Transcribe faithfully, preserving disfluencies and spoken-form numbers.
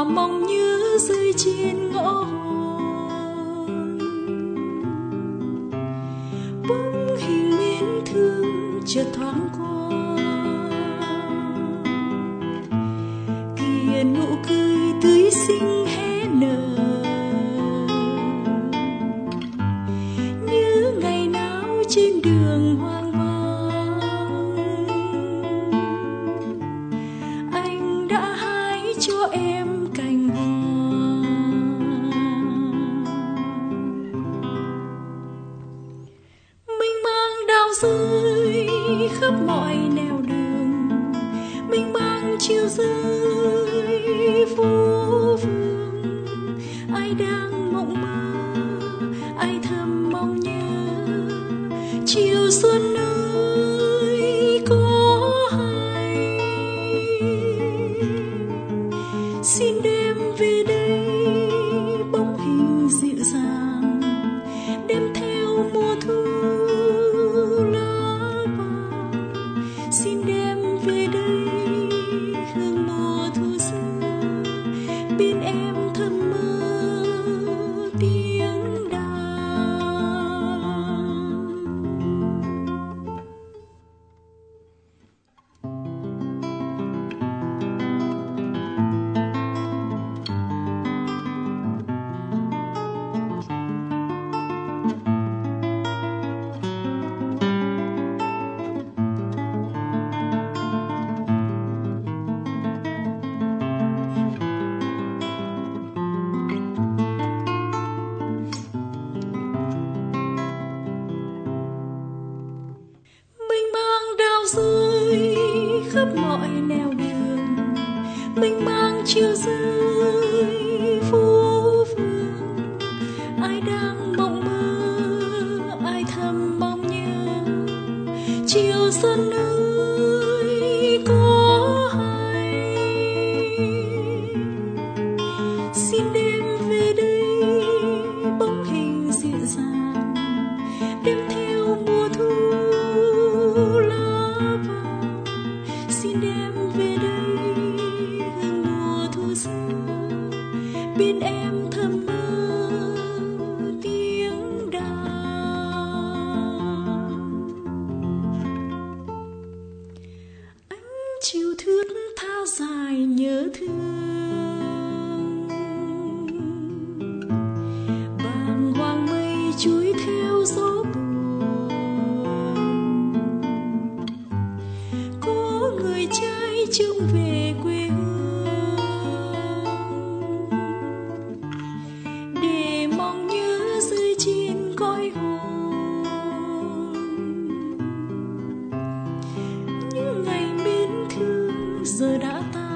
mong nhớ rơi trên ngõ hồn. Bóng hình mến thương chợt thoáng qua, kìa nụ cười tươi xinh hé nở, như ngày nào trên đường hoang vắng. Anh đã hái cho em cành hoa, mình mang đào rơi khắp mọi nẻo đường, mình mang chiều rơi phố phường. Ai đang mộng mơ, ai thầm mong nhớ, chiều xuân ơi có hay. Xin đem về đây bóng hình dịu dàng, đem theo mùa thu lá vàng. Xin đem về đây hương mùa thu xưa, bên em thầm mơ tiếng đàn. Mình mang đào rơi khắp mọi nẻo đường, mình mang chiều rơi phố phường. Ai đang mộng mơ, ai thầm mong nhớ, chiều xuân ơi có hay. Xin đem về đây bóng hình dịu dàng, đem theo mùa thu lá vàng. Xin đem về đây hương mùa thu xưa, bên em thầm mơ tiếng đàn. Ánh chiều thướt tha dài nhớ thương, bàng hoàng mây chuối theo gió buồn. Có người trai trông về quê hương, để mong nhớ rơi trên cõi hồn. Những ngày mến thương giờ đã tan,